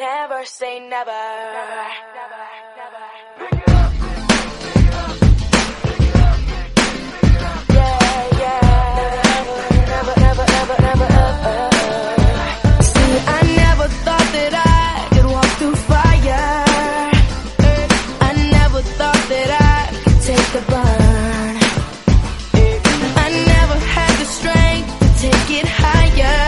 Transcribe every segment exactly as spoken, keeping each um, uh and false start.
Never say never. Never, never, never. Yeah, yeah. Never, never, never, never, never. See, I never thought that I could walk through fire. I never thought that I could take the burn. I never had the strength to take it higher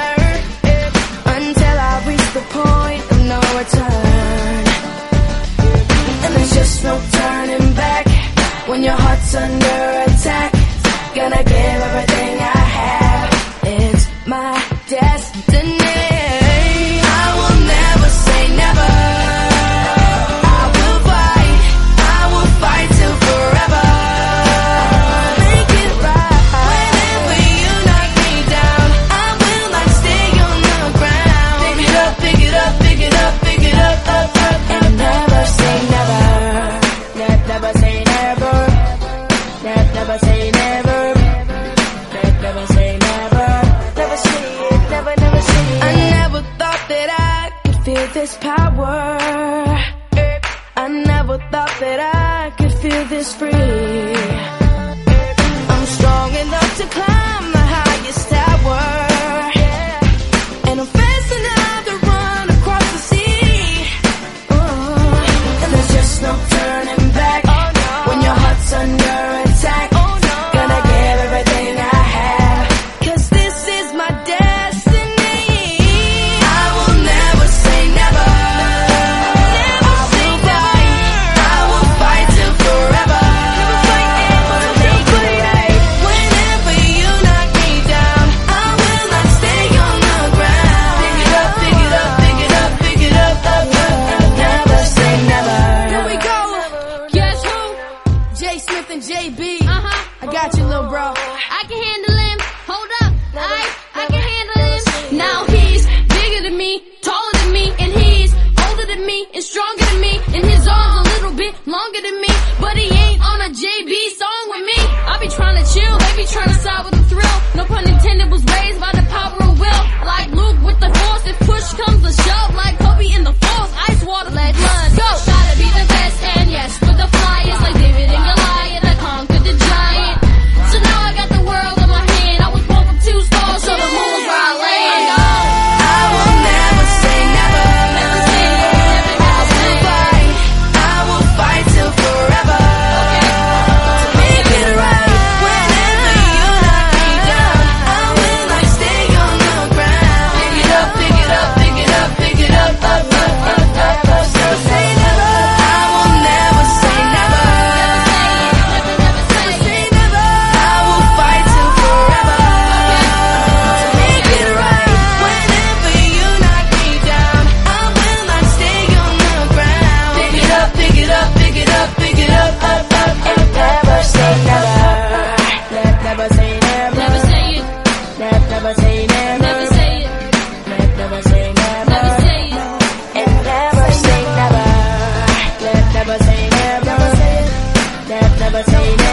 until I reached the point of no return. And there's just no turning back when your heart's under attack. Gonna give everything I have. It's my destiny. I will never say never. I will fight. I will fight till forever. Make it right. Whenever you knock me down, I will not stay on the ground. Pick it up, pick it up, pick it up, pick it up, up, up. And never say never. Ne- never say never. Ne- never say never. Ne- never say never. Never say it, never, never say it. I never thought that I could feel this power. I never thought that I could feel this free. I'm strong enough to climb the highest tower, and I'm fast enough to run across the sea. Oh, and there's just no turning back when your heart's under attack. Gonna give everything I have, 'cause this is my destiny. I will never say never. Never say never. I will fight till forever. Make it right. Whenever you knock me down, I will not stay on the ground. Pick it up, pick it up, pick it up, pick it up, up, up. Never say never. Here we go. Guess who? J Smith and J B. Uh-huh. I got you, little bro. I can handle him. Hold up. I I can handle him. Now he's bigger than me, taller than me, and he's older than me and stronger than me. And his arms a little bit longer than me, but he ain't on a J B song with me. I be trying to chill, they be trying to side with the thrill. No pun intended, was raised by the power of will. Like Luke with the force, if push comes to shove. Like Kobe in the force, ice water, let blood go. Gotta be the best, and yes, with the flyers like David and Goliath, I conquered the giant. So now I got the world in my hand. I was born from two stars, so the moon's where I land. I will never say never. Never say never, never say I will fight. I will fight till forever. To make it right. Whenever you knock me down, I will not stay on the ground. Pick it up, pick it up, pick it up, pick it up, up, up, up, up, up. Never say never. I will never say never. never, never say Say never. I will fight till forever. To make it right. Whenever you knock me down, I will not stay on the ground. Pick it up, pick it up, pick it up, pick it up, up, up, up. Never say never. Ne- Never say never. Never say it. Ne- Never say never. Never say it. Ne- Never say never. Never say it. And never say never. Ne- Never say never. Ne- Never say never.